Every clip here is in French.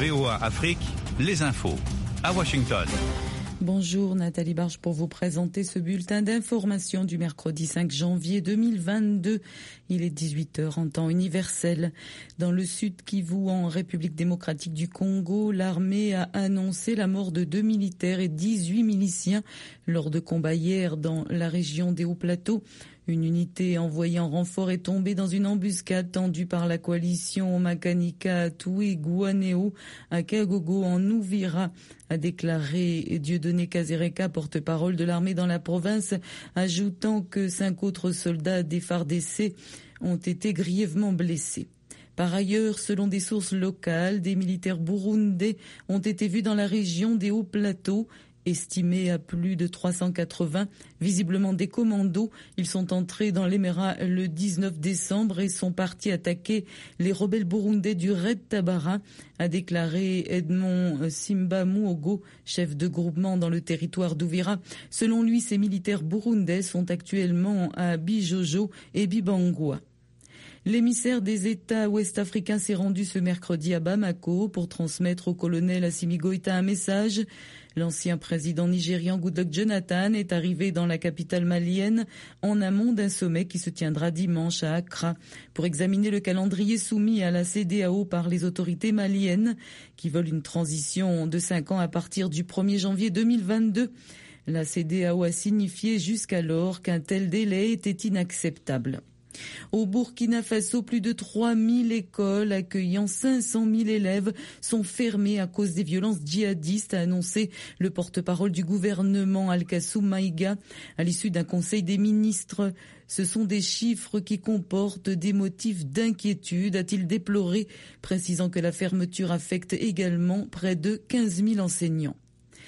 VOA Afrique, les infos. À Washington. Bonjour Nathalie Barge pour vous présenter ce bulletin d'information du mercredi 5 janvier 2022. Il est 18h en temps universel. Dans le sud Kivu, en République démocratique du Congo, l'armée a annoncé la mort de 2 militaires et 18 miliciens lors de combats hier dans la région des Hauts-Plateaux. Une unité envoyée en renfort est tombée dans une embuscade tendue par la coalition Makanika Toué Guaneo à Kagogo en Ouvira, a déclaré Dieudonné Kazereka, porte-parole de l'armée dans la province, ajoutant que 5 autres soldats des FARDC ont été grièvement blessés. Par ailleurs, selon des sources locales, des militaires burundais ont été vus dans la région des Hauts-Plateaux. Estimés à plus de 380, visiblement des commandos, ils sont entrés dans l'Émérat le 19 décembre et sont partis attaquer les rebelles burundais du Red Tabara, a déclaré Edmond Simba Muogo, chef de groupement dans le territoire d'Ouvira. Selon lui, ces militaires burundais sont actuellement à Bijojo et Bibangwa. L'émissaire des États ouest-africains s'est rendu ce mercredi à Bamako pour transmettre au colonel Assimi Goïta un message. L'ancien président nigérian Goodluck Jonathan est arrivé dans la capitale malienne en amont d'un sommet qui se tiendra dimanche à Accra pour examiner le calendrier soumis à la CEDEAO par les autorités maliennes qui veulent une transition de 5 ans à partir du 1er janvier 2022. La CEDEAO a signifié jusqu'alors qu'un tel délai était inacceptable. Au Burkina Faso, plus de 3000 écoles accueillant 500 000 élèves sont fermées à cause des violences djihadistes, a annoncé le porte-parole du gouvernement Al-Kassoum Maïga à l'issue d'un conseil des ministres. Ce sont des chiffres qui comportent des motifs d'inquiétude, a-t-il déploré, précisant que la fermeture affecte également près de 15 000 enseignants.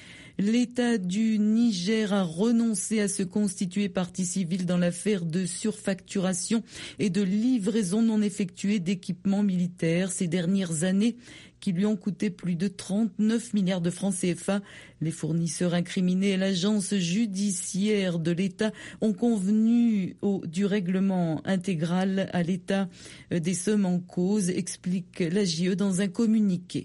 L'État du Niger a renoncé à se constituer partie civile dans l'affaire de surfacturation et de livraison non effectuée d'équipements militaires ces dernières années qui lui ont coûté plus de 39 milliards de francs CFA. Les fournisseurs incriminés et l'agence judiciaire de l'État ont convenu du règlement intégral à l'État des sommes en cause, explique l'AJE dans un communiqué.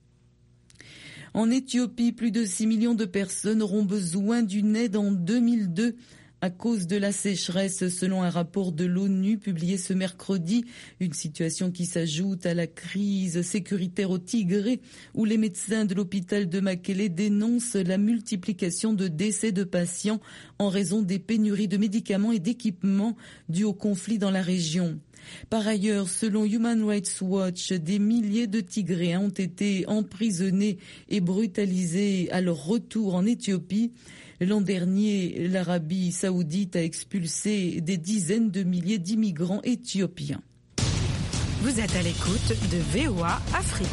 En Éthiopie, plus de 6 millions de personnes auront besoin d'une aide en 2002 à cause de la sécheresse, selon un rapport de l'ONU publié ce mercredi. Une situation qui s'ajoute à la crise sécuritaire au Tigré, où les médecins de l'hôpital de Mekele dénoncent la multiplication de décès de patients en raison des pénuries de médicaments et d'équipements dus au conflit dans la région. Par ailleurs, selon Human Rights Watch, des milliers de Tigréens ont été emprisonnés et brutalisés à leur retour en Éthiopie. L'an dernier, l'Arabie saoudite a expulsé des dizaines de milliers d'immigrants éthiopiens. Vous êtes à l'écoute de VOA Afrique.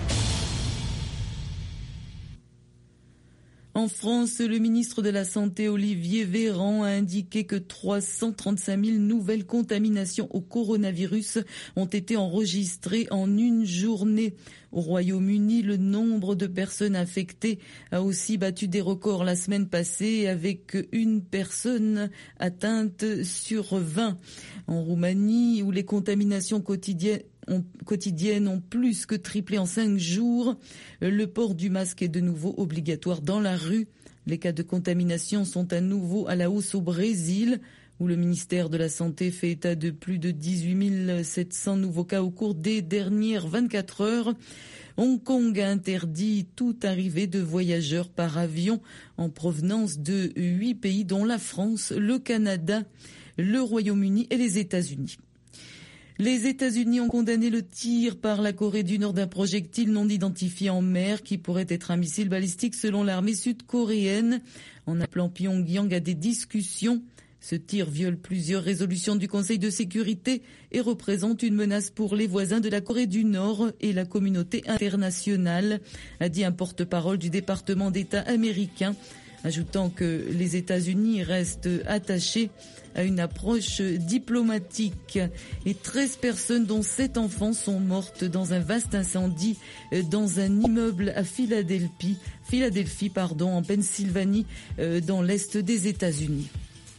En France, le ministre de la Santé, Olivier Véran, a indiqué que 335 000 nouvelles contaminations au coronavirus ont été enregistrées en une journée. Au Royaume-Uni, le nombre de personnes infectées a aussi battu des records la semaine passée, avec une personne atteinte sur 20. En Roumanie, où les contaminations quotidiennes ont plus que triplé en 5 jours. Le port du masque est de nouveau obligatoire dans la rue. Les cas de contamination sont à nouveau à la hausse au Brésil, où le ministère de la Santé fait état de plus de 18 700 nouveaux cas au cours des dernières 24 heures. Hong Kong a interdit toute arrivée de voyageurs par avion en provenance de 8 pays, dont la France, le Canada, le Royaume-Uni et les États-Unis. Les États-Unis ont condamné le tir par la Corée du Nord d'un projectile non identifié en mer qui pourrait être un missile balistique selon l'armée sud-coréenne, en appelant Pyongyang à des discussions. Ce tir viole plusieurs résolutions du Conseil de sécurité et représente une menace pour les voisins de la Corée du Nord et la communauté internationale, a dit un porte-parole du département d'État américain, ajoutant que les États-Unis restent attachés à une approche diplomatique. Et 13 personnes, dont 7 enfants, sont mortes dans un vaste incendie dans un immeuble à Philadelphie, en Pennsylvanie, dans l'est des États-Unis.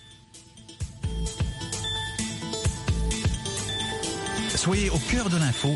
Soyez au cœur de l'info